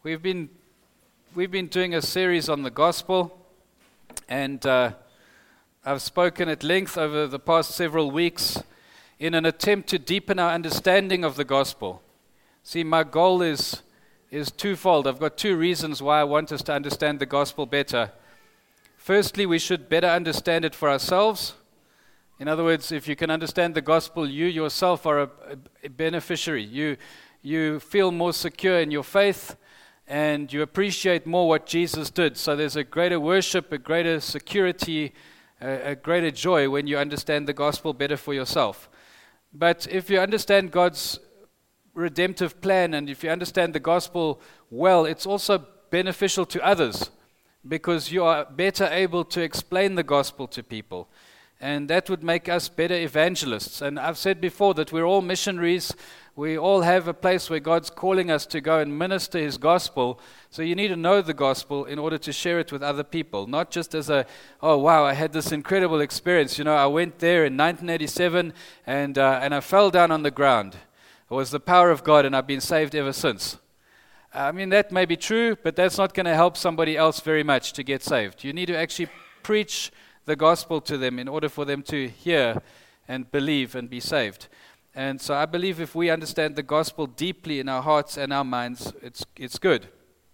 We've been doing a series on the gospel, and I've spoken at length over the past several weeks in an attempt to deepen our understanding of the gospel. See, my goal is twofold. I've got two reasons why I want us to understand the gospel better. Firstly, we should better understand it for ourselves. In other words, if you can understand the gospel, you yourself are a beneficiary. You feel more secure in your faith, and you appreciate more what Jesus did. So there's a greater worship, a greater security, a greater joy when you understand the gospel better for yourself. But if you understand God's redemptive plan, and if you understand the gospel well, it's also beneficial to others, because you are better able to explain the gospel to people. And that would make us better evangelists. And I've said before that we're all missionaries. We all have a place where God's calling us to go and minister His gospel. So you need to know the gospel in order to share it with other people. Not just as oh wow, I had this incredible experience. You know, I went there in 1987 and I fell down on the ground. It was the power of God, and I've been saved ever since. I mean, that may be true, but that's not going to help somebody else very much to get saved. You need to actually preach the gospel to them in order for them to hear and believe and be saved. And so I believe if we understand the gospel deeply in our hearts and our minds, it's good.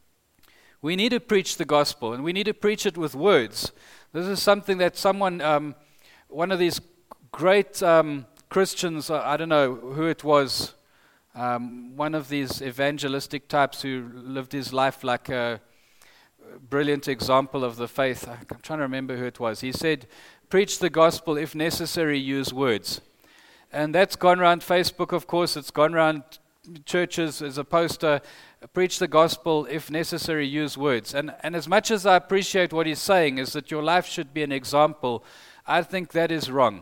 We need to preach the gospel, and we need to preach it with words. This is something that someone, one of these great Christians, I don't know who it was, one of these evangelistic types who lived his life like a brilliant example of the faith. I'm trying to remember who it was. He said, preach the gospel, if necessary, use words. And that's gone around Facebook, of course. It's gone around churches as a poster. Preach the gospel, if necessary, use words. And as much as I appreciate what he's saying is that your life should be an example, I think that is wrong.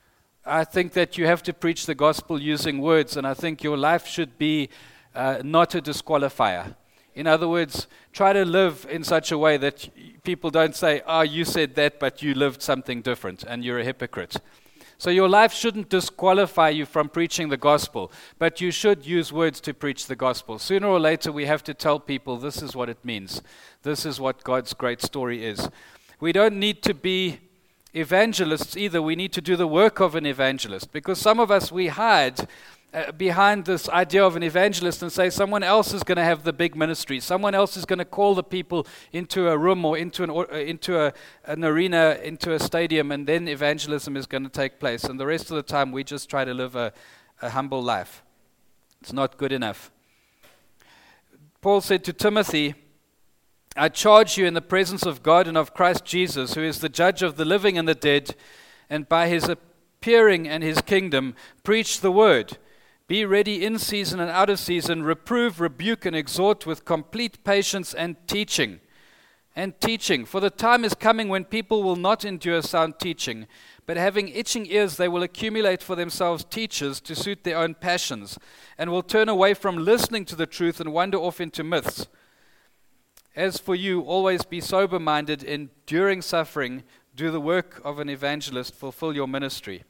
I think that you have to preach the gospel using words, and I think your life should be not a disqualifier. In other words, try to live in such a way that people don't say, oh, you said that, but you lived something different, and you're a hypocrite. So your life shouldn't disqualify you from preaching the gospel, but you should use words to preach the gospel. Sooner or later, we have to tell people this is what it means. This is what God's great story is. We don't need to be evangelists either. We need to do the work of an evangelist, because some of us, we hide behind this idea of an evangelist and say someone else is going to have the big ministry. Someone else is going to call the people into a room or into an arena, into a stadium, and then evangelism is going to take place. And the rest of the time, we just try to live a humble life. It's not good enough. Paul said to Timothy, I charge you in the presence of God and of Christ Jesus, who is the judge of the living and the dead, and by His appearing and His kingdom, preach the word. Be ready in season and out of season, reprove, rebuke, and exhort with complete patience and teaching. And teaching, for the time is coming when people will not endure sound teaching, but having itching ears they will accumulate for themselves teachers to suit their own passions, and will turn away from listening to the truth and wander off into myths. As for you, always be sober-minded, enduring suffering, do the work of an evangelist, fulfill your ministry.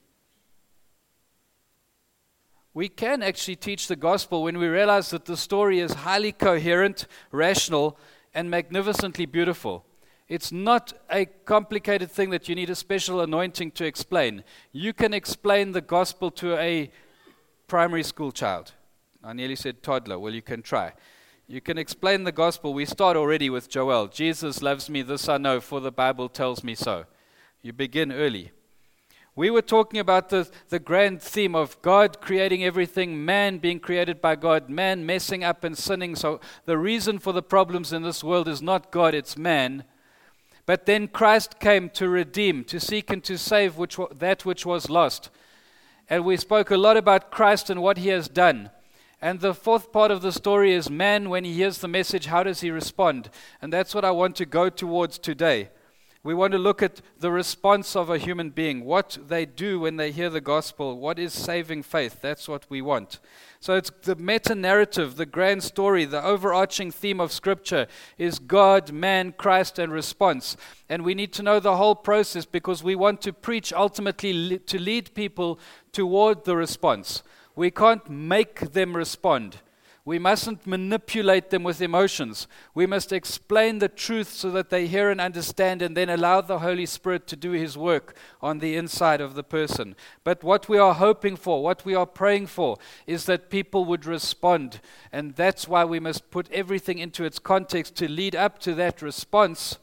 We can actually teach the gospel when we realize that the story is highly coherent, rational, and magnificently beautiful. It's not a complicated thing that you need a special anointing to explain. You can explain the gospel to a primary school child. I nearly said toddler. Well, you can try. You can explain the gospel. We start already with Joel. Jesus loves me, this I know, for the Bible tells me so. You begin early. We were talking about the grand theme of God creating everything, man being created by God, man messing up and sinning. So the reason for the problems in this world is not God, it's man. But then Christ came to redeem, to seek and to save that which was lost. And we spoke a lot about Christ and what He has done. And the fourth part of the story is man, when he hears the message, how does he respond? And that's what I want to go towards today. We want to look at the response of a human being, what they do when they hear the gospel, what is saving faith. That's what we want. So it's the meta-narrative, the grand story, the overarching theme of Scripture is God, man, Christ, and response. And we need to know the whole process because we want to preach ultimately to lead people toward the response. We can't make them respond. We mustn't manipulate them with emotions. We must explain the truth so that they hear and understand, and then allow the Holy Spirit to do His work on the inside of the person. But what we are hoping for, what we are praying for, is that people would respond. And that's why we must put everything into its context to lead up to that response.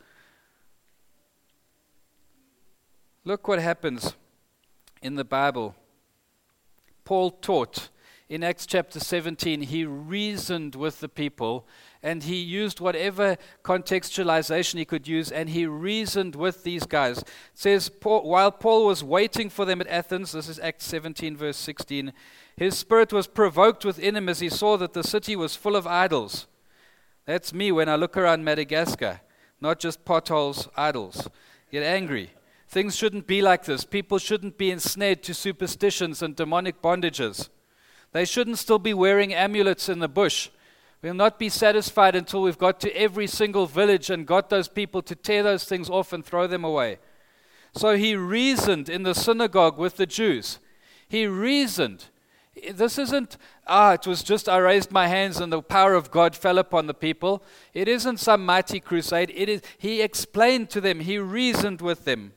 Look what happens in the Bible. Paul taught in Acts chapter 17. He reasoned with the people, and he used whatever contextualization he could use, and he reasoned with these guys. It says, while Paul was waiting for them at Athens, this is Acts 17 verse 16, his spirit was provoked within him as he saw that the city was full of idols. That's me when I look around Madagascar, not just potholes, idols. Get angry. Things shouldn't be like this. People shouldn't be ensnared to superstitions and demonic bondages. They shouldn't still be wearing amulets in the bush. We'll not be satisfied until we've got to every single village and got those people to tear those things off and throw them away. So he reasoned in the synagogue with the Jews. He reasoned. This isn't, it was just I raised my hands and the power of God fell upon the people. It isn't some mighty crusade. It is. He explained to them. He reasoned with them.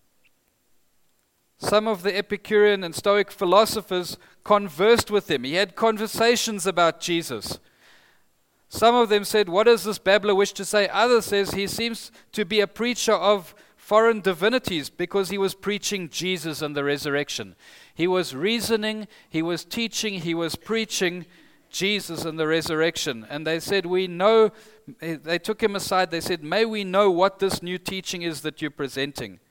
Some of the Epicurean and Stoic philosophers conversed with him. He had conversations about Jesus. Some of them said, what does this babbler wish to say? Others says he seems to be a preacher of foreign divinities because he was preaching Jesus and the resurrection. He was reasoning, he was teaching, he was preaching Jesus and the resurrection. And they said, we know, they took him aside, they said, may we know what this new teaching is that you're presenting.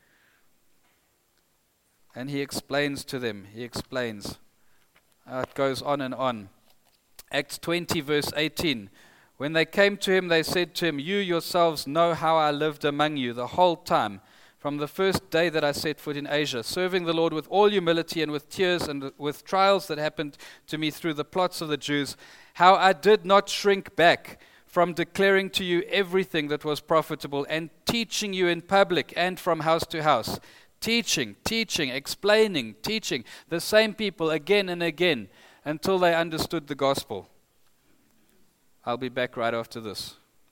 And he explains to them, it goes on and on. Acts 20 verse 18. When they came to him, they said to him, you yourselves know how I lived among you the whole time, from the first day that I set foot in Asia, serving the Lord with all humility and with tears and with trials that happened to me through the plots of the Jews, how I did not shrink back from declaring to you everything that was profitable and teaching you in public and from house to house. Teaching, explaining, teaching the same people again and again until they understood the gospel. I'll be back right after this.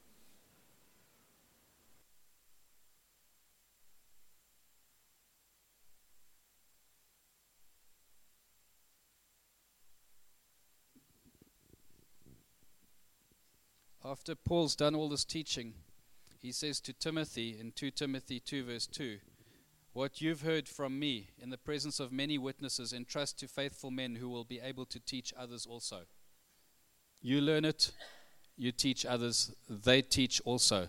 After Paul's done all this teaching, he says to Timothy in 2 Timothy 2 verse 2, what you've heard from me in the presence of many witnesses, entrust to faithful men who will be able to teach others also. You learn it, you teach others, they teach also.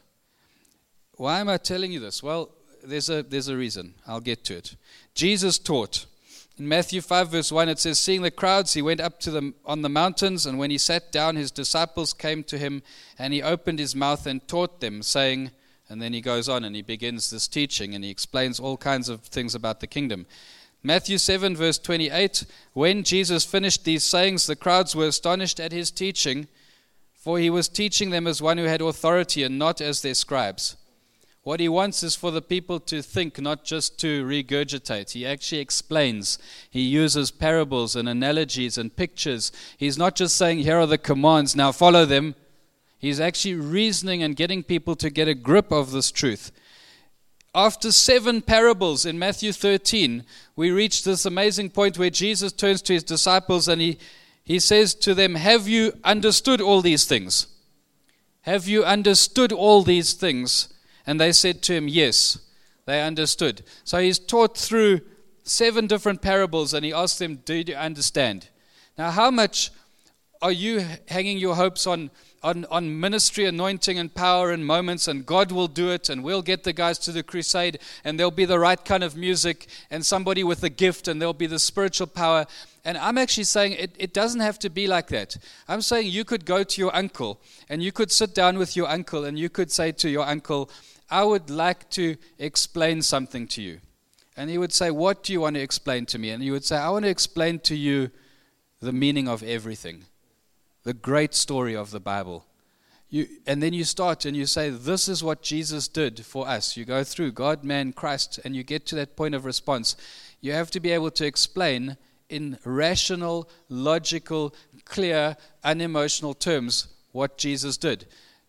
Why am I telling you this? Well, there's a reason. I'll get to it. Jesus taught. In Matthew 5 verse 1 it says, seeing the crowds, he went up to them on the mountains, and when he sat down, his disciples came to him, and he opened his mouth and taught them, saying, and then he goes on and he begins this teaching and he explains all kinds of things about the kingdom. Matthew 7 verse 28, when Jesus finished these sayings, the crowds were astonished at his teaching, for he was teaching them as one who had authority and not as their scribes. What he wants is for the people to think, not just to regurgitate. He actually explains. He uses parables and analogies and pictures. He's not just saying, here are the commands, now follow them. He's actually reasoning and getting people to get a grip of this truth. After 7 parables in Matthew 13, we reach this amazing point where Jesus turns to his disciples and he says to them, have you understood all these things? Have you understood all these things? And they said to him, yes, they understood. So he's taught through 7 different parables and he asked them, do you understand? Now, how much are you hanging your hopes on ministry, anointing, and power and moments, and God will do it, and we'll get the guys to the crusade, and there'll be the right kind of music, and somebody with a gift, and there'll be the spiritual power? And I'm actually saying it doesn't have to be like that. I'm saying you could go to your uncle, and you could sit down with your uncle, and you could say to your uncle, I would like to explain something to you. And he would say, what do you want to explain to me? And you would say, I want to explain to you the meaning of everything. The great story of the Bible. And then you start and you say, this is what Jesus did for us. You go through God, man, Christ, and you get to that point of response. You have to be able to explain in rational, logical, clear, unemotional terms what Jesus did.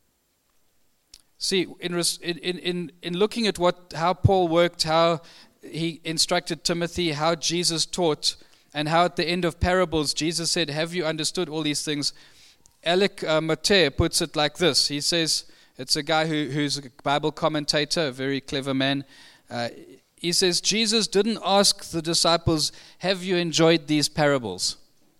See, in looking at how Paul worked, how he instructed Timothy, how Jesus taught, and how at the end of parables Jesus said, "Have you understood all these things?" Alec Motyer puts it like this. He says, it's a guy who's a Bible commentator, a very clever man. He says, Jesus didn't ask the disciples, "Have you enjoyed these parables?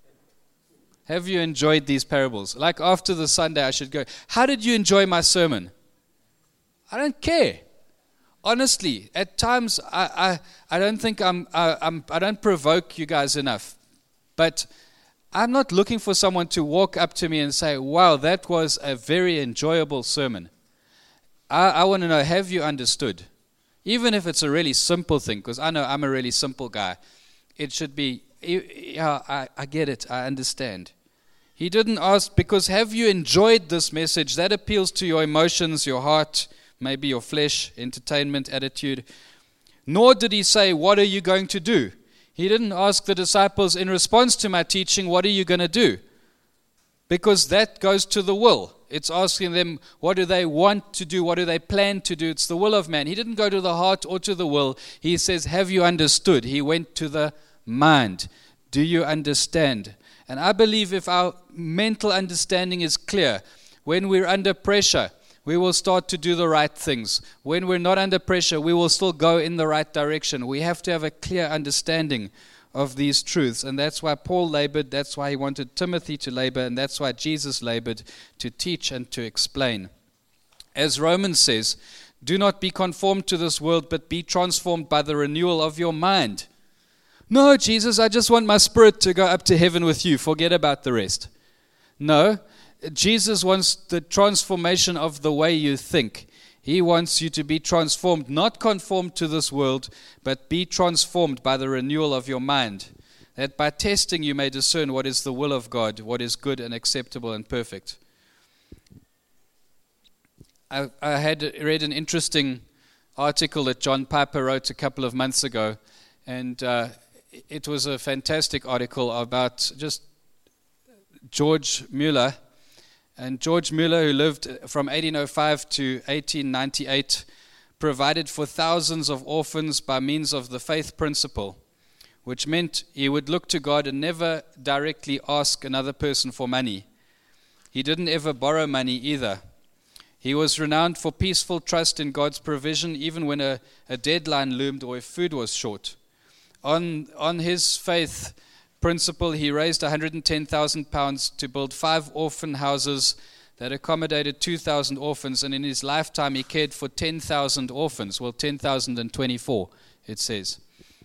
Have you enjoyed these parables?" Like after the Sunday I should go, "How did you enjoy my sermon?" I don't care. Honestly, at times I don't think I don't provoke you guys enough. But I'm not looking for someone to walk up to me and say, "Wow, that was a very enjoyable sermon." I want to know, have you understood? Even if it's a really simple thing, because I know I'm a really simple guy. It should be, yeah, I get it, I understand. He didn't ask, because have you enjoyed this message? That appeals to your emotions, your heart, maybe your flesh, entertainment, attitude. Nor did he say, "What are you going to do?" He didn't ask the disciples, "In response to my teaching, what are you going to do?" Because that goes to the will. It's asking them, what do they want to do? What do they plan to do? It's the will of man. He didn't go to the heart or to the will. He says, "Have you understood?" He went to the mind. Do you understand? And I believe if our mental understanding is clear, when we're under pressure, we will start to do the right things. When we're not under pressure, we will still go in the right direction. We have to have a clear understanding of these truths. And that's why Paul labored, that's why he wanted Timothy to labor, and that's why Jesus labored to teach and to explain. As Romans says, "Do not be conformed to this world, but be transformed by the renewal of your mind." "No, Jesus, I just want my spirit to go up to heaven with you. Forget about the rest." No, Jesus wants the transformation of the way you think. He wants you to be transformed, not conformed to this world, but be transformed by the renewal of your mind, that by testing you may discern what is the will of God, what is good and acceptable and perfect. I had read an interesting article that John Piper wrote a couple of months ago, and it was a fantastic article about just George Mueller. And George Mueller, who lived from 1805 to 1898, provided for thousands of orphans by means of the faith principle, which meant he would look to God and never directly ask another person for money. He didn't ever borrow money either. He was renowned for peaceful trust in God's provision, even when a deadline loomed or if food was short. On his faith principle, he raised £110,000 to build 5 orphan houses that accommodated 2,000 orphans, and in his lifetime he cared for 10,000 orphans. Well, 10,024, it says.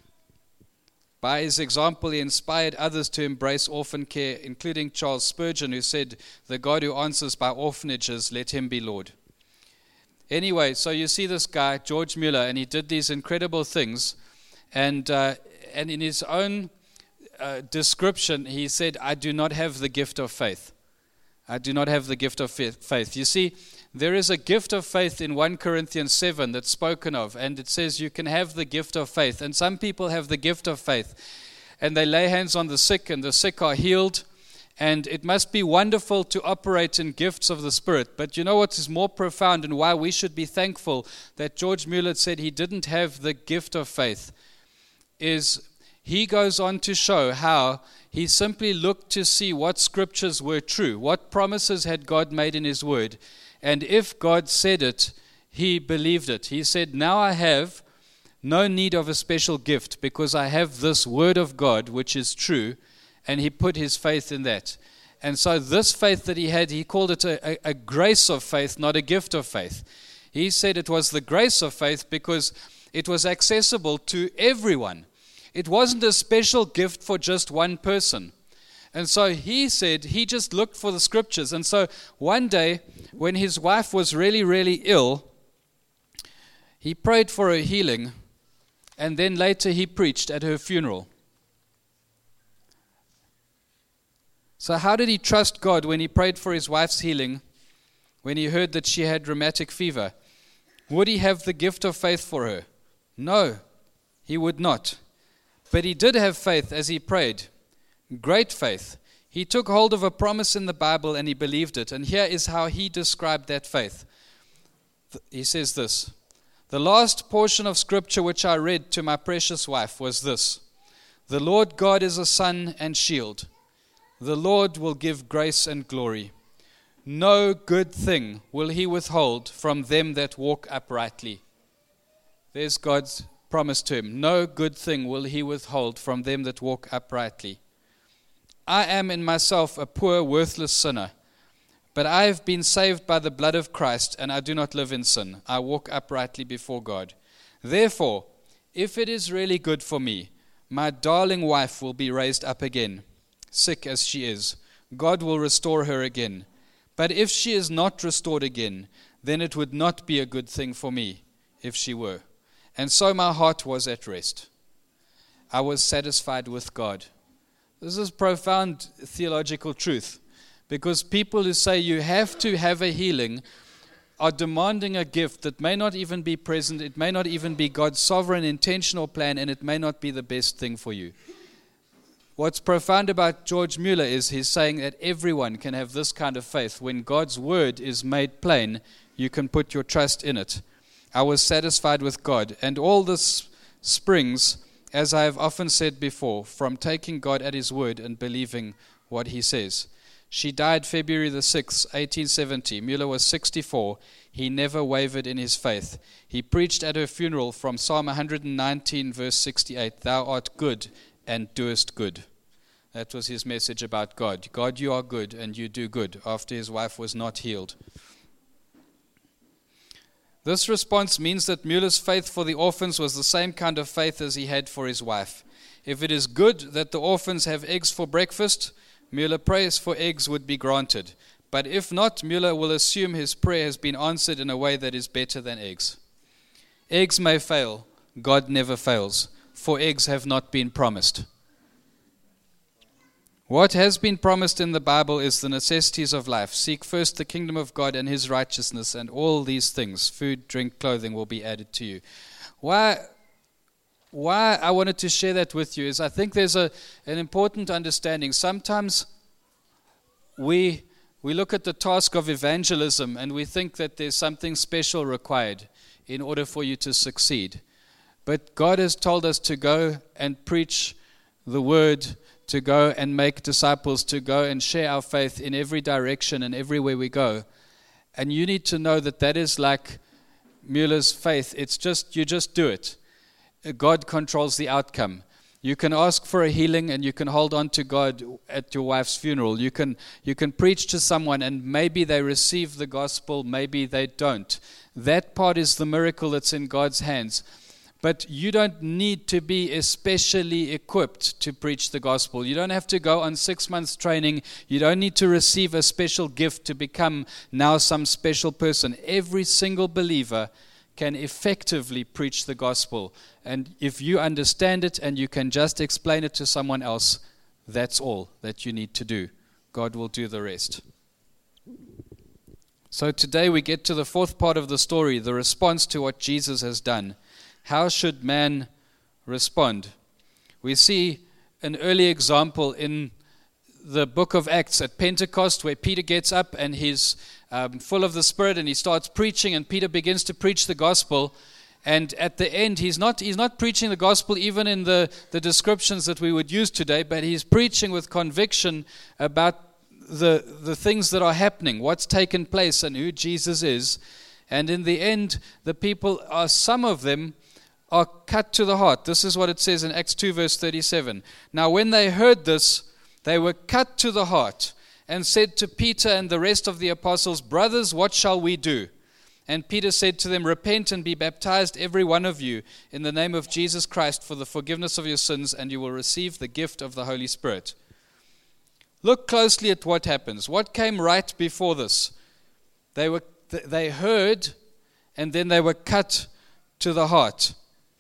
By his example, he inspired others to embrace orphan care, including Charles Spurgeon, who said, "The God who answers by orphanages, let him be Lord." Anyway, so you see this guy, George Mueller, and he did these incredible things, and in his own description, he said, "I do not have the gift of faith. I do not have the gift of faith." You see, there is a gift of faith in 1 Corinthians 7 that's spoken of, and it says you can have the gift of faith. And some people have the gift of faith, and they lay hands on the sick, and the sick are healed. And it must be wonderful to operate in gifts of the Spirit. But you know what is more profound, and why we should be thankful that George Mueller said he didn't have the gift of faith, is he goes on to show how he simply looked to see what scriptures were true, what promises had God made in his word, and if God said it, he believed it. He said, "Now I have no need of a special gift because I have this word of God which is true," and he put his faith in that. And so this faith that he had, he called it a grace of faith, not a gift of faith. He said it was the grace of faith because it was accessible to everyone. It wasn't a special gift for just one person. And so he said he just looked for the scriptures. And so one day when his wife was really, really ill, he prayed for her healing, and then later he preached at her funeral. So how did he trust God when he prayed for his wife's healing, when he heard that she had rheumatic fever? Would he have the gift of faith for her? No, he would not. But he did have faith as he prayed. Great faith. He took hold of a promise in the Bible and he believed it. And here is how he described that faith. He says this: the last portion of scripture which I read to my precious wife was this: the Lord God is a sun and shield. The Lord will give grace and glory. No good thing will he withhold from them that walk uprightly. There's God's promise to him. No good thing will he withhold from them that walk uprightly. I am in myself a poor, worthless sinner, but I have been saved by the blood of Christ, and I do not live in sin. I walk uprightly before God. Therefore, if it is really good for me, my darling wife will be raised up again, sick as she is. God will restore her again. But if she is not restored again, then it would not be a good thing for me if she were. And so my heart was at rest. I was satisfied with God. This is profound theological truth, because people who say you have to have a healing are demanding a gift that may not even be present, it may not even be God's sovereign intentional plan, and it may not be the best thing for you. What's profound about George Mueller is he's saying that everyone can have this kind of faith. When God's word is made plain, you can put your trust in it. I was satisfied with God, and all this springs, as I have often said before, from taking God at his word and believing what he says. She died February the 6th, 1870. Mueller was 64. He never wavered in his faith. He preached at her funeral from Psalm 119, verse 68, "Thou art good and doest good." That was his message about God. God, you are good and you do good, after his wife was not healed. This response means that Mueller's faith for the orphans was the same kind of faith as he had for his wife. If it is good that the orphans have eggs for breakfast, Mueller prays for eggs would be granted. But if not, Mueller will assume his prayer has been answered in a way that is better than eggs. Eggs may fail, God never fails, for eggs have not been promised. What has been promised in the Bible is the necessities of life. Seek first the kingdom of God and his righteousness, and all these things, food, drink, clothing, will be added to you. Why I wanted to share that with you is I think there's an important understanding. Sometimes we look at the task of evangelism and we think that there's something special required in order for you to succeed. But God has told us to go and preach the word, to go and make disciples, to go and share our faith in every direction and everywhere we go. And you need to know that that is like Mueller's faith. It's just, you just do it. God controls the outcome. You can ask for a healing and you can hold on to God at your wife's funeral. You can preach to someone and maybe they receive the gospel, maybe they don't. That part is the miracle that's in God's hands. But you don't need to be especially equipped to preach the gospel. You don't have to go on 6 months training. You don't need to receive a special gift to become now some special person. Every single believer can effectively preach the gospel. And if you understand it and you can just explain it to someone else, that's all that you need to do. God will do the rest. So today we get to the fourth part of the story, the response to what Jesus has done. How should man respond? We see an early example in the book of Acts at Pentecost, where Peter gets up and he's full of the Spirit and he starts preaching, and Peter begins to preach the gospel. And at the end, he's not preaching the gospel even in the descriptions that we would use today, but he's preaching with conviction about the things that are happening, what's taken place and who Jesus is. And in the end, the people are, some of them are cut to the heart. This is what it says in Acts 2 verse 37. Now when they heard this, they were cut to the heart and said to Peter and the rest of the apostles, "Brothers, what shall we do?" And Peter said to them, "Repent and be baptized, every one of you, in the name of Jesus Christ for the forgiveness of your sins, and you will receive the gift of the Holy Spirit." Look closely at what happens. What came right before this? They heard, and then they were cut to the heart.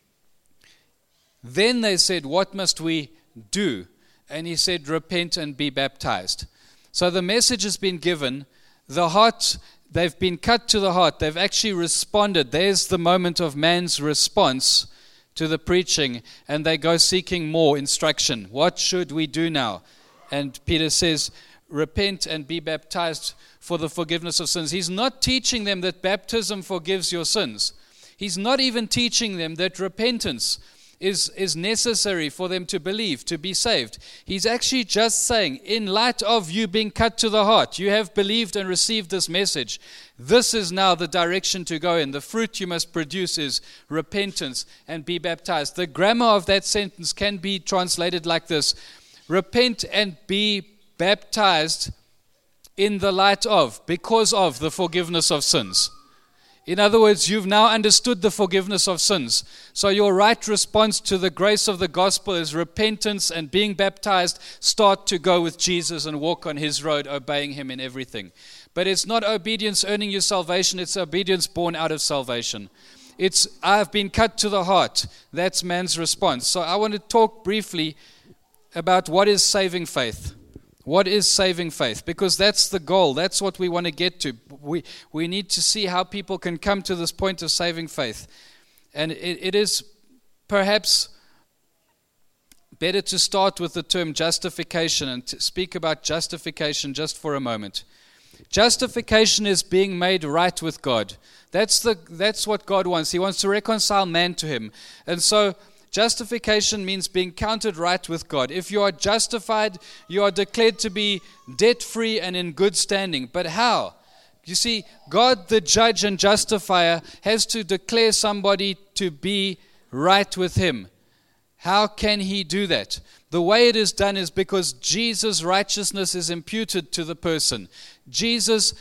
Then they said, "What must we do?" And he said, "Repent and be baptized." So the message has been given. The heart, they've been cut to the heart. They've actually responded. There's the moment of man's response to the preaching, and they go seeking more instruction. What should we do now? And Peter says, repent and be baptized for the forgiveness of sins. He's not teaching them that baptism forgives your sins. He's not even teaching them that repentance is necessary for them to believe, to be saved. He's actually just saying, in light of you being cut to the heart, you have believed and received this message. This is now the direction to go in. The fruit you must produce is repentance and be baptized. The grammar of that sentence can be translated like this: repent and be baptized in the light of, because of the forgiveness of sins. In other words, you've now understood the forgiveness of sins. So your right response to the grace of the gospel is repentance and being baptized. Start to go with Jesus and walk on his road, obeying him in everything. But it's not obedience earning you salvation. It's obedience born out of salvation. It's, I've been cut to the heart. That's man's response. So I want to talk briefly about what is saving faith. What is saving faith? Because that's the goal. That's what we want to get to. We need to see how people can come to this point of saving faith. And it is perhaps better to start with the term justification and to speak about justification just for a moment. Justification is being made right with God. That's what God wants. He wants to reconcile man to him. And so justification means being counted right with God. If you are justified, you are declared to be debt-free and in good standing. But how? You see, God, the judge and justifier, has to declare somebody to be right with him. How can he do that? The way it is done is because Jesus' righteousness is imputed to the person. Jesus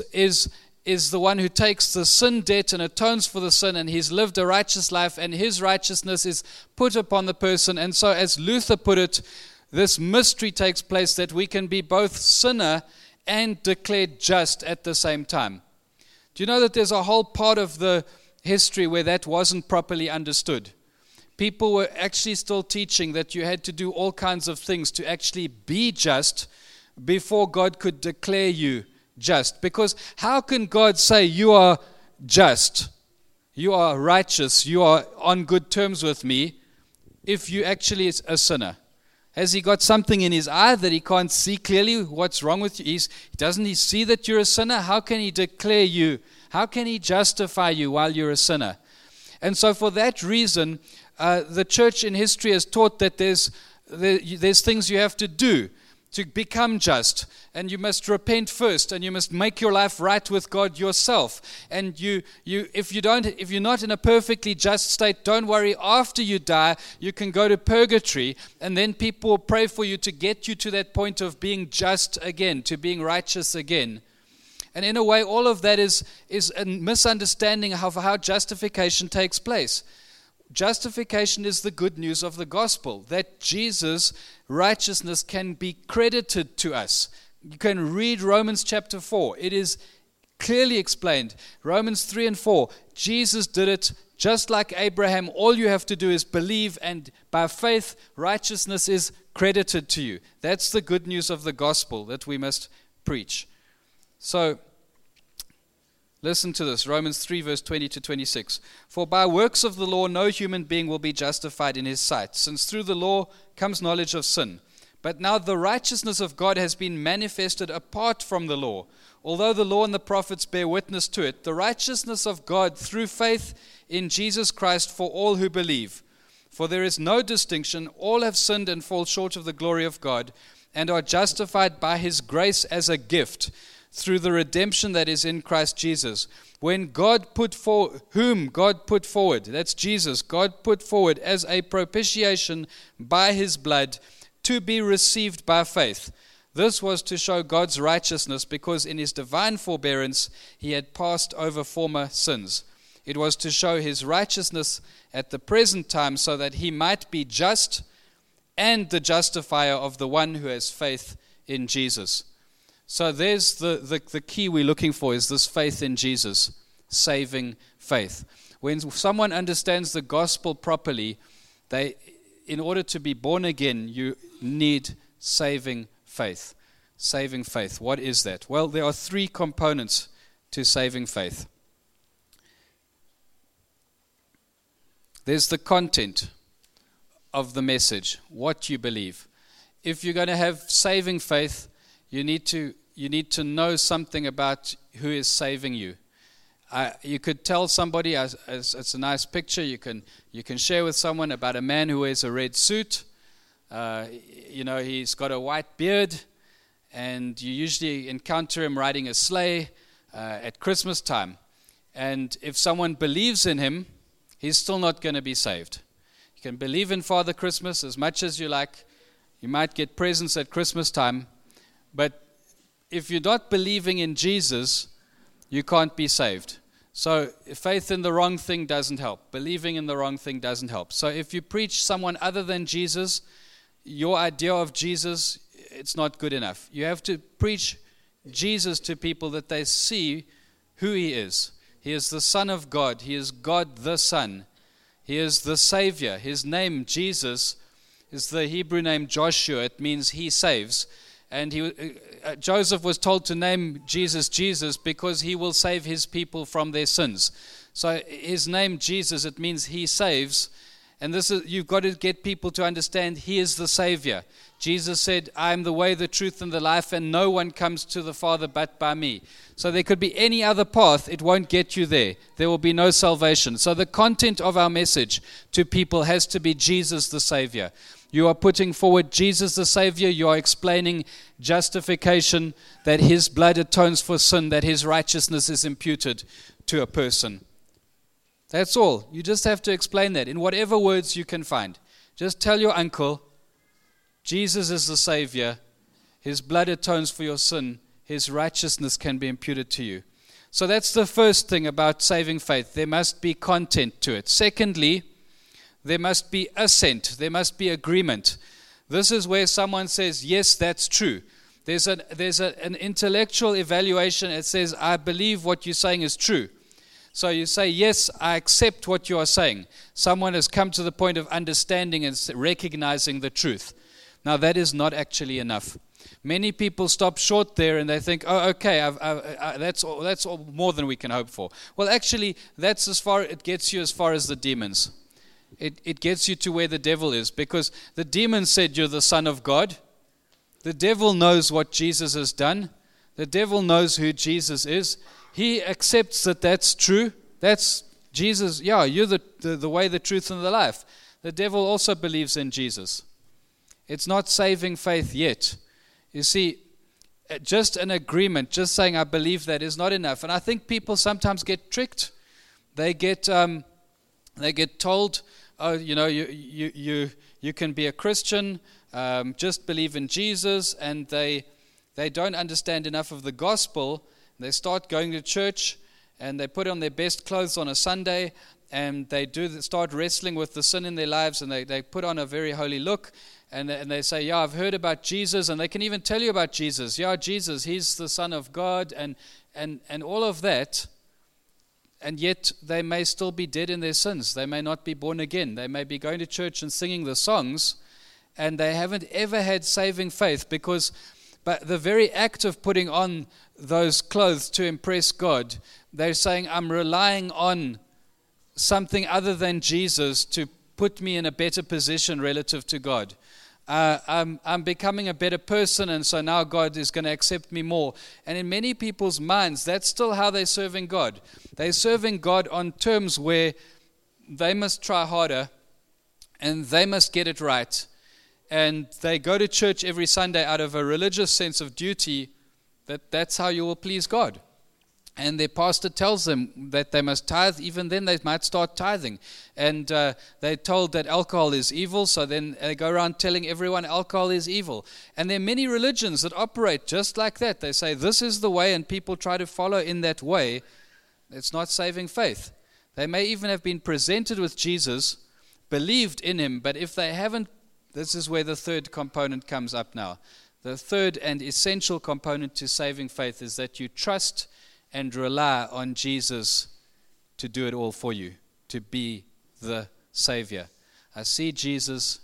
is the one who takes the sin debt and atones for the sin, and he's lived a righteous life, and his righteousness is put upon the person. And so, as Luther put it, this mystery takes place that we can be both sinner and declared just at the same time. Do you know that there's a whole part of the history where that wasn't properly understood? People were actually still teaching that you had to do all kinds of things to actually be just before God could declare you just. Because how can God say you are just, you are righteous, you are on good terms with me, if you actually is a sinner? Has he got something in his eye that he can't see clearly what's wrong with you? Doesn't he see that you're a sinner? How can he declare you? How can he justify you while you're a sinner? And so for that reason, the church in history has taught that there's things you have to do to become just, and you must repent first, and you must make your life right with God yourself. And if you're not in a perfectly just state, don't worry. After you die, you can go to purgatory, and then people will pray for you to get you to that point of being just again, to being righteous again. And in a way, all of that is a misunderstanding of how justification takes place. Justification is the good news of the gospel, that Jesus' righteousness can be credited to us. You can read Romans chapter 4. It is clearly explained. Romans 3 and 4. Jesus did it just like Abraham. All you have to do is believe, and by faith, righteousness is credited to you. That's the good news of the gospel that we must preach. So, listen to this, Romans 3 verse 20 to 26. For by works of the law no human being will be justified in his sight, since through the law comes knowledge of sin. But now the righteousness of God has been manifested apart from the law. Although the law and the prophets bear witness to it, the righteousness of God through faith in Jesus Christ for all who believe. For there is no distinction, all have sinned and fall short of the glory of God, and are justified by his grace as a gift, through the redemption that is in Christ Jesus. Whom God put forward, that's Jesus, God put forward as a propitiation by his blood to be received by faith. This was to show God's righteousness, because in his divine forbearance he had passed over former sins. It was to show his righteousness at the present time, so that he might be just and the justifier of the one who has faith in Jesus. So there's the key we're looking for, is this faith in Jesus, saving faith. When someone understands the gospel properly, in order to be born again, you need saving faith. Saving faith. What is that? Well, there are three components to saving faith. There's the content of the message, what you believe. If you're going to have saving faith, you need to know something about who is saving you. You could tell somebody, as it's a nice picture, you can share with someone about a man who wears a red suit. He's got a white beard, and you usually encounter him riding a sleigh at Christmas time. And if someone believes in him, he's still not going to be saved. You can believe in Father Christmas as much as you like. You might get presents at Christmas time. But if you're not believing in Jesus, you can't be saved. So faith in the wrong thing doesn't help. Believing in the wrong thing doesn't help. So if you preach someone other than Jesus, your idea of Jesus, it's not good enough. You have to preach Jesus to people that they see who he is. He is the Son of God. He is God the Son. He is the Savior. His name, Jesus, is the Hebrew name Joshua. It means he saves. And Joseph was told to name Jesus Jesus because he will save his people from their sins. So his name Jesus, it means he saves. And you've got to get people to understand he is the Savior. Jesus said, I am the way, the truth, and the life, and no one comes to the Father but by me. So there could be any other path, it won't get you there. There will be no salvation. So the content of our message to people has to be Jesus the Savior. You are putting forward Jesus the Savior. You are explaining justification, that his blood atones for sin, that his righteousness is imputed to a person. That's all. You just have to explain that in whatever words you can find. Just tell your uncle, Jesus is the Savior. His blood atones for your sin. His righteousness can be imputed to you. So that's the first thing about saving faith. There must be content to it. Secondly, there must be assent. There must be agreement. This is where someone says, yes, that's true. There's an intellectual evaluation. It says, I believe what you're saying is true. So you say, yes, I accept what you are saying. Someone has come to the point of understanding and recognizing the truth. Now, that is not actually enough. Many people stop short there and they think, oh, okay, that's all more than we can hope for. Well, actually, it gets you as far as the demons. It gets you to where the devil is, because the demon said you're the Son of God. The devil knows what Jesus has done. The devil knows who Jesus is. He accepts that that's true. That's Jesus. Yeah, you're the way, the truth, and the life. The devil also believes in Jesus. It's not saving faith yet. You see, just an agreement, just saying I believe that is not enough. And I think people sometimes get tricked. They get told, oh, you can be a Christian, just believe in Jesus, and they don't understand enough of the gospel. They start going to church, and they put on their best clothes on a Sunday, and they start wrestling with the sin in their lives, and they put on a very holy look, and they say, yeah, I've heard about Jesus, and they can even tell you about Jesus. Yeah, Jesus, he's the Son of God, and all of that, and yet they may still be dead in their sins. They may not be born again. They may be going to church and singing the songs, and they haven't ever had saving faith, but the very act of putting on those clothes to impress God, they're saying, I'm relying on something other than Jesus to put me in a better position relative to God. I'm becoming a better person, and so now God is going to accept me more. And in many people's minds, that's still how they're serving God. They're serving God on terms where they must try harder, and they must get it right. And they go to church every Sunday out of a religious sense of duty, that's how you will please God. And their pastor tells them that they must tithe. Even then, they might start tithing. And they're told that alcohol is evil, so then they go around telling everyone alcohol is evil. And there are many religions that operate just like that. They say, this is the way, and people try to follow in that way. It's not saving faith. They may even have been presented with Jesus, believed in him, but if they haven't, this is where the third component comes up now. The third and essential component to saving faith is that you trust and rely on Jesus to do it all for you, to be the Savior. I see Jesus,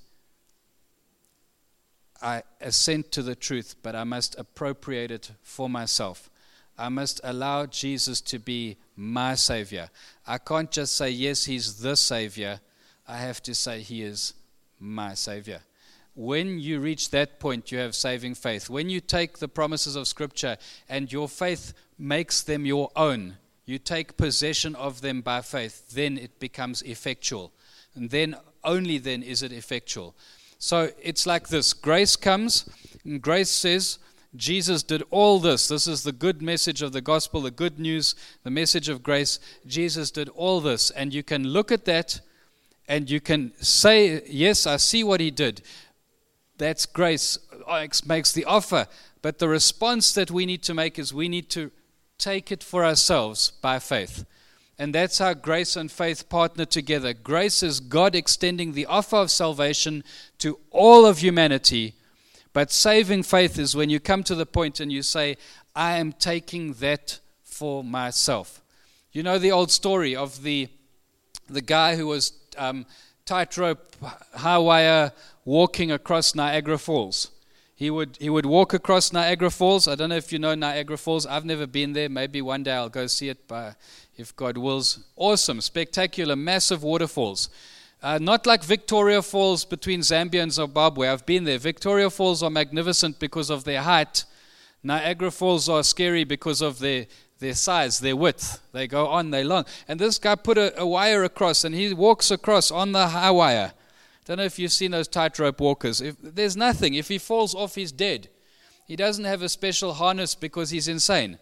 I assent to the truth, but I must appropriate it for myself. I must allow Jesus to be my Savior. I can't just say, yes, he's the Savior. I have to say He is my Savior. When you reach that point, you have saving faith. When you take the promises of Scripture and your faith makes them your own, you take possession of them by faith, then it becomes effectual. And then, only then is it effectual. So it's like this. Grace comes, and grace says, Jesus did all this. This is the good message of the gospel, the good news, the message of grace. Jesus did all this. And you can look at that and you can say, yes, I see what He did. That's grace, makes the offer. But the response that we need to make is we need to take it for ourselves by faith. And that's how grace and faith partner together. Grace is God extending the offer of salvation to all of humanity. But saving faith is when you come to the point and you say, I am taking that for myself. You know the old story of the guy who was tightrope, high wire, walking across Niagara Falls. He would walk across Niagara Falls. I don't know if you know Niagara Falls. I've never been there. Maybe one day I'll go see it if God wills. Awesome, spectacular, massive waterfalls. Not like Victoria Falls between Zambia and Zimbabwe. I've been there. Victoria Falls are magnificent because of their height. Niagara Falls are scary because of their size, their width. They go on, they're long. And this guy put a wire across, and he walks across on the high wire. Don't know if you've seen those tightrope walkers. There's nothing. If he falls off, he's dead. He doesn't have a special harness because he's insane.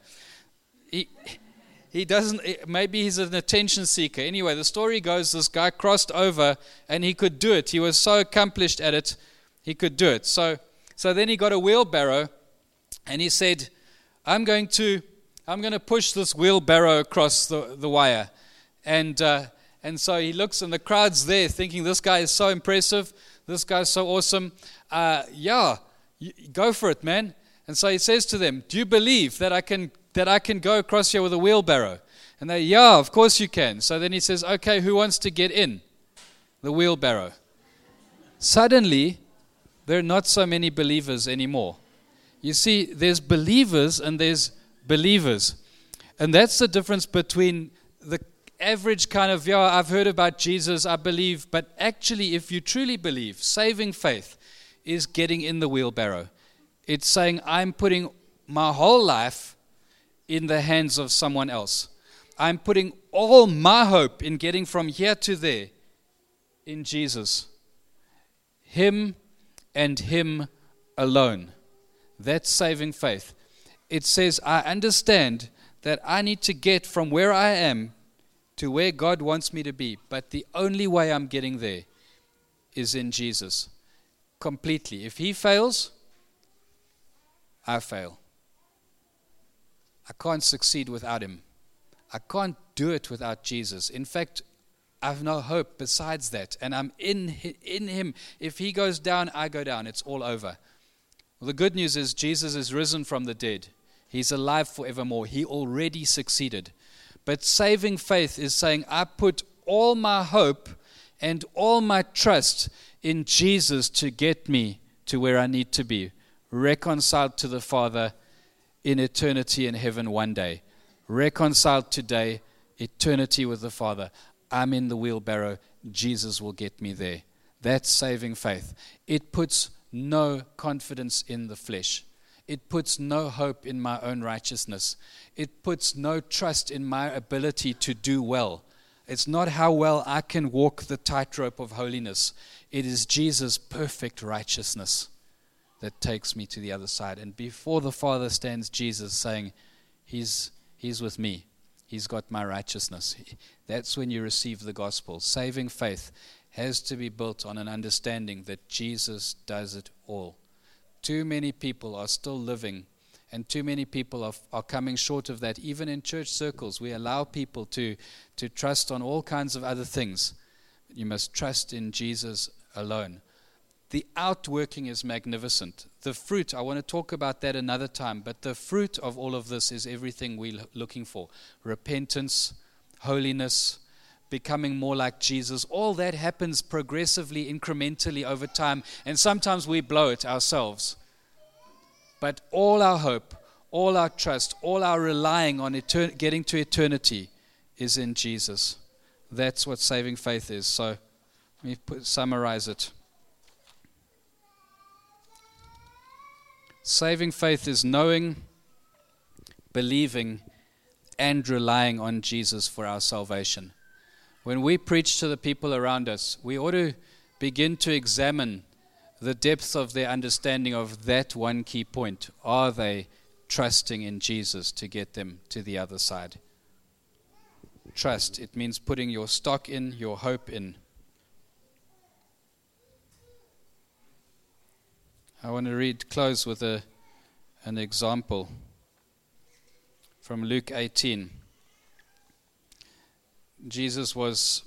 He doesn't. Maybe he's an attention seeker. Anyway, the story goes, this guy crossed over, and he could do it. He was so accomplished at it, he could do it. So then he got a wheelbarrow, and he said, I'm going to push this wheelbarrow across the wire. And so he looks, and the crowd's there thinking, this guy is so impressive. This guy's so awesome. Go for it, man. And so he says to them, do you believe that I can go across here with a wheelbarrow? And they, yeah, of course you can. So then he says, okay, who wants to get in the wheelbarrow? Suddenly, there are not so many believers anymore. You see, there's believers and there's believers. And that's the difference between the average kind of, I've heard about Jesus, I believe. But actually, if you truly believe, saving faith is getting in the wheelbarrow. It's saying, I'm putting my whole life in the hands of someone else. I'm putting all my hope in getting from here to there in Jesus. Him and Him alone. That's saving faith. It says, I understand that I need to get from where I am to where God wants me to be. But the only way I'm getting there is in Jesus. Completely. If He fails, I fail. I can't succeed without Him. I can't do it without Jesus. In fact, I have no hope besides that. And I'm in Him. If He goes down, I go down. It's all over. Well, the good news is Jesus is risen from the dead. He's alive forevermore. He already succeeded. But saving faith is saying, I put all my hope and all my trust in Jesus to get me to where I need to be. Reconciled to the Father in eternity in heaven one day. Reconciled today, eternity with the Father. I'm in the wheelbarrow. Jesus will get me there. That's saving faith. It puts no confidence in the flesh. It puts no hope in my own righteousness. It puts no trust in my ability to do well. It's not how well I can walk the tightrope of holiness. It is Jesus' perfect righteousness that takes me to the other side. And before the Father stands Jesus saying, He's with me. He's got my righteousness. That's when you receive the gospel. Saving faith has to be built on an understanding that Jesus does it all. Too many people are still living, and too many people are coming short of that. Even in church circles, we allow people to trust on all kinds of other things. You must trust in Jesus alone. The outworking is magnificent. The fruit, I want to talk about that another time, but the fruit of all of this is everything we're looking for. Repentance, holiness, becoming more like Jesus. All that happens progressively, incrementally over time, and sometimes we blow it ourselves. But all our hope, all our trust, all our relying on getting to eternity is in Jesus. That's what saving faith is. So summarize it. Saving faith is knowing, believing, and relying on Jesus for our salvation. When we preach to the people around us, we ought to begin to examine the depth of their understanding of that one key point. Are they trusting in Jesus to get them to the other side? Trust, it means putting your stock in, your hope in. I want to close with an example from Luke 18. Jesus was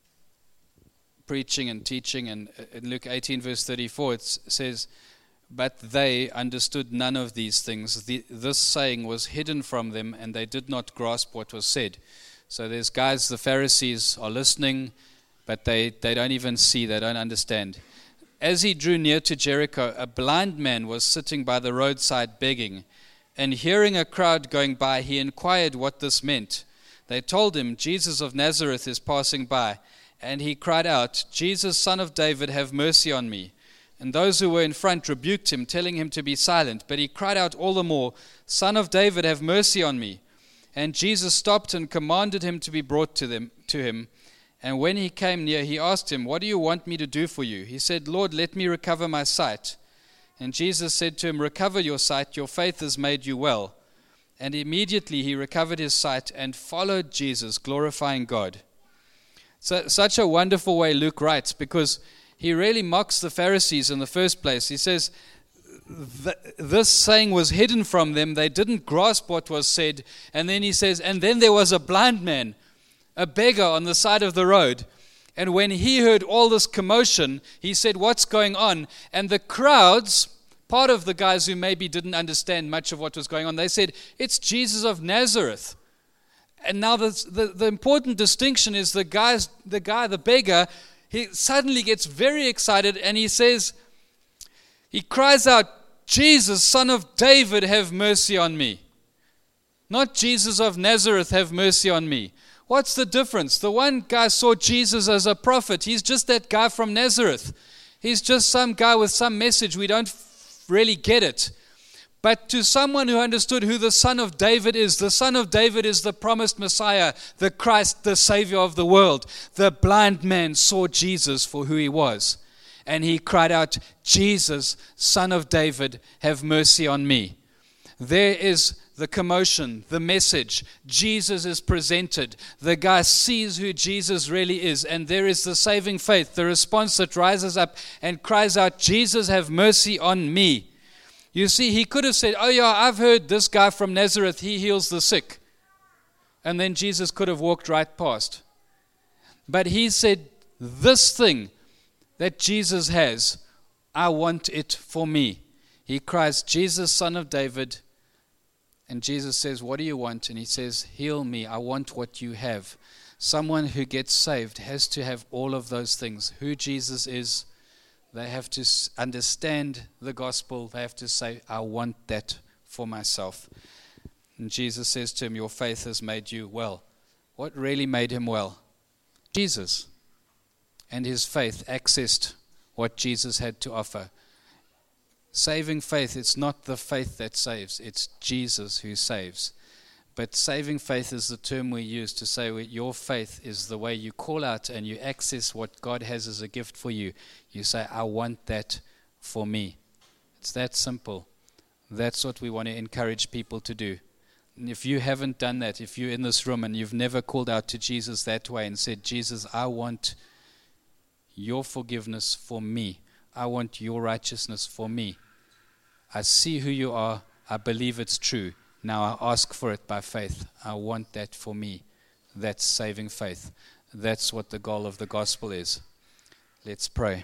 preaching and teaching, and in Luke 18 verse 34 it says, "But they understood none of these things. This saying was hidden from them, and they did not grasp what was said." So there's guys, the Pharisees are listening, but they don't even see, they don't understand. As he drew near to Jericho, a blind man was sitting by the roadside begging, and hearing a crowd going by, he inquired what this meant. They told him, "Jesus of Nazareth is passing by." And he cried out, "Jesus, Son of David, have mercy on me." And those who were in front rebuked him, telling him to be silent. But he cried out all the more, "Son of David, have mercy on me." And Jesus stopped and commanded him to be brought to him. And when he came near, he asked him, "What do you want me to do for you?" He said, "Lord, let me recover my sight." And Jesus said to him, "Recover your sight, your faith has made you well." And immediately he recovered his sight and followed Jesus, glorifying God. So, such a wonderful way Luke writes, because he really mocks the Pharisees in the first place. He says, this saying was hidden from them. They didn't grasp what was said. And then he says, and then there was a blind man, a beggar on the side of the road. And when he heard all this commotion, he said, "What's going on?" And the crowds, part of the guys who maybe didn't understand much of what was going on, they said, "It's Jesus of Nazareth." And now the important distinction is the beggar, he suddenly gets very excited and he cries out, "Jesus, Son of David, have mercy on me." Not Jesus of Nazareth, have mercy on me. What's the difference? The one guy saw Jesus as a prophet. He's just that guy from Nazareth. He's just some guy with some message. We don't really get it. But to someone who understood who the Son of David is, the Son of David is the promised Messiah, the Christ, the Savior of the world. The blind man saw Jesus for who he was. And he cried out, "Jesus, Son of David, have mercy on me." There is the commotion, the message. Jesus is presented. The guy sees who Jesus really is. And there is the saving faith, the response that rises up and cries out, "Jesus, have mercy on me." You see, he could have said, "Oh yeah, I've heard this guy from Nazareth, he heals the sick." And then Jesus could have walked right past. But he said, this thing that Jesus has, I want it for me. He cries, "Jesus, Son of David." And Jesus says, "What do you want?" And he says, "Heal me. I want what you have." Someone who gets saved has to have all of those things. Who Jesus is, they have to understand the gospel. They have to say, "I want that for myself." And Jesus says to him, "Your faith has made you well." What really made him well? Jesus. And his faith accessed what Jesus had to offer. Saving faith, it's not the faith that saves, it's Jesus who saves. But saving faith is the term we use to say your faith is the way you call out and you access what God has as a gift for you. You say, "I want that for me." It's that simple. That's what we want to encourage people to do. And if you haven't done that, if you're in this room and you've never called out to Jesus that way and said, "Jesus, I want your forgiveness for me. I want your righteousness for me. I see who you are. I believe it's true. Now I ask for it by faith. I want that for me." That's saving faith. That's what the goal of the gospel is. Let's pray.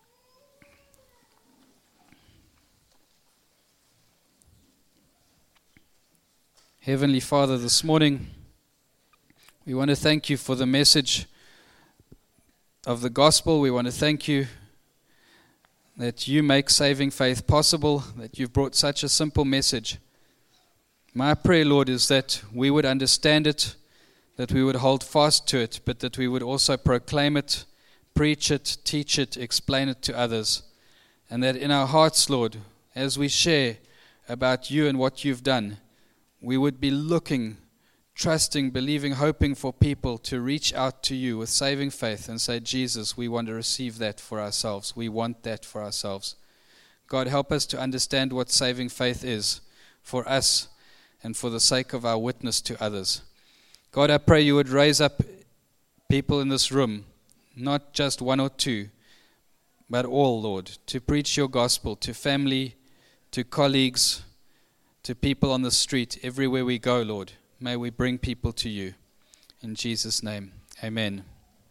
Heavenly Father, this morning we want to thank you for the message of the gospel. We want to thank you that you make saving faith possible, that you've brought such a simple message. My prayer, Lord, is that we would understand it, that we would hold fast to it, but that we would also proclaim it preach it, teach it, explain it to others. And that in our hearts, Lord, as we share about you and what you've done, we would be looking, trusting, believing, hoping for people to reach out to you with saving faith and say, Jesus, we want to receive that for ourselves. We want that for ourselves. God, help us to understand what saving faith is for us and for the sake of our witness to others. God, I pray you would raise up people in this room, not just one or two, but all, Lord, to preach your gospel to family, to colleagues, to people on the street, everywhere we go, Lord. May we bring people to you. In Jesus' name, amen.